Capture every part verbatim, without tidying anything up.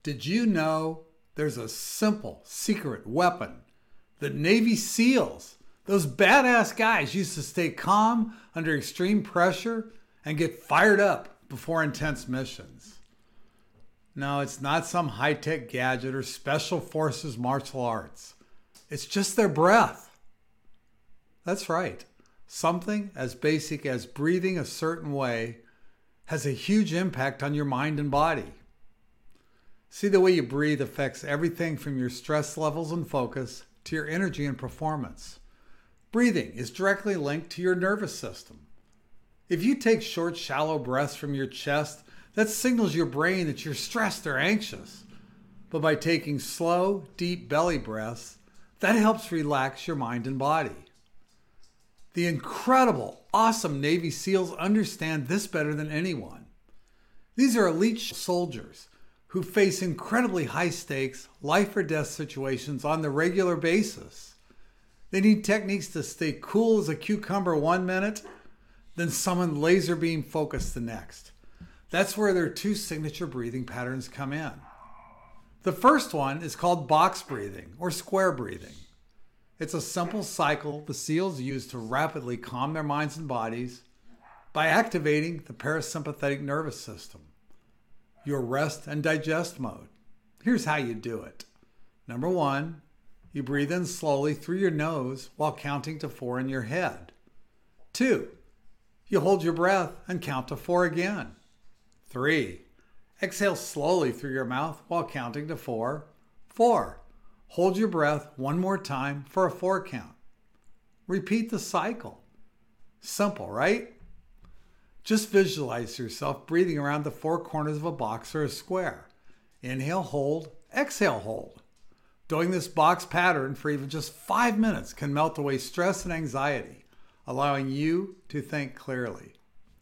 Did you know there's a simple secret weapon that Navy SEALs, those badass guys, used to stay calm under extreme pressure and get fired up before intense missions? No, it's not some high-tech gadget or special forces martial arts. It's just their breath. That's right. Something as basic as breathing a certain way has a huge impact on your mind and body. See, the way you breathe affects everything from your stress levels and focus to your energy and performance. Breathing is directly linked to your nervous system. If you take short, shallow breaths from your chest, that signals your brain that you're stressed or anxious. But by taking slow, deep belly breaths, that helps relax your mind and body. The incredible, awesome Navy SEALs understand this better than anyone. These are elite soldiers who face incredibly high stakes, life or death situations on the regular basis. They need techniques to stay cool as a cucumber one minute, then summon laser beam focus the next. That's where their two signature breathing patterns come in. The first one is called box breathing or square breathing. It's a simple cycle the SEALs use to rapidly calm their minds and bodies by activating the parasympathetic nervous system, your rest and digest mode. Here's how you do it. Number one, you breathe in slowly through your nose while counting to four in your head. Two, you hold your breath and count to four again. Three, exhale slowly through your mouth while counting to four. Four, hold your breath one more time for a four count. Repeat the cycle. Simple, right? Just visualize yourself breathing around the four corners of a box or a square. Inhale, hold, exhale, hold. Doing this box pattern for even just five minutes can melt away stress and anxiety, allowing you to think clearly.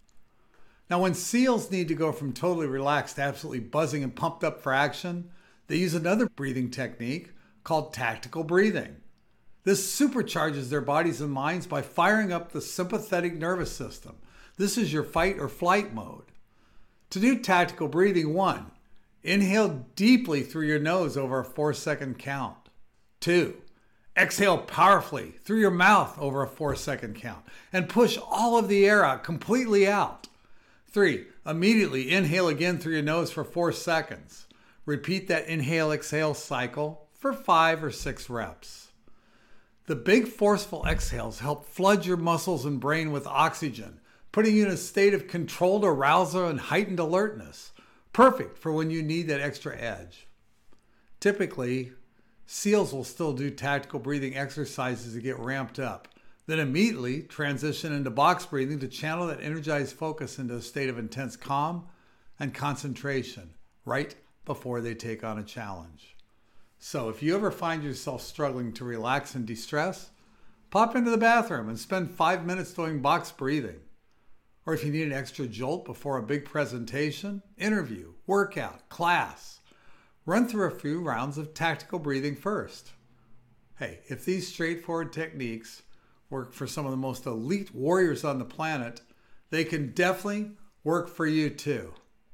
Now, when SEALs need to go from totally relaxed to absolutely buzzing and pumped up for action, they use another breathing technique called tactical breathing. This supercharges their bodies and minds by firing up the sympathetic nervous system. This is your fight or flight mode. To do tactical breathing, one, inhale deeply through your nose over a four second count. Two, exhale powerfully through your mouth over a four second count and push all of the air out completely out. Three, immediately inhale again through your nose for four seconds. Repeat that inhale-exhale cycle for five or six reps. The big forceful exhales help flood your muscles and brain with oxygen, putting you in a state of controlled arousal and heightened alertness, perfect for when you need that extra edge. Typically, SEALs will still do tactical breathing exercises to get ramped up, then immediately transition into box breathing to channel that energized focus into a state of intense calm and concentration right before they take on a challenge. So if you ever find yourself struggling to relax and de-stress, pop into the bathroom and spend five minutes doing box breathing. Or if you need an extra jolt before a big presentation, interview, workout, class, run through a few rounds of tactical breathing first. Hey, if these straightforward techniques work for some of the most elite warriors on the planet, they can definitely work for you too.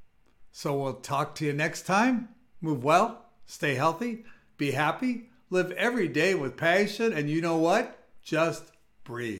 So we'll talk to you next time. Move well, stay healthy, be happy, live every day with passion, and you know what? Just breathe.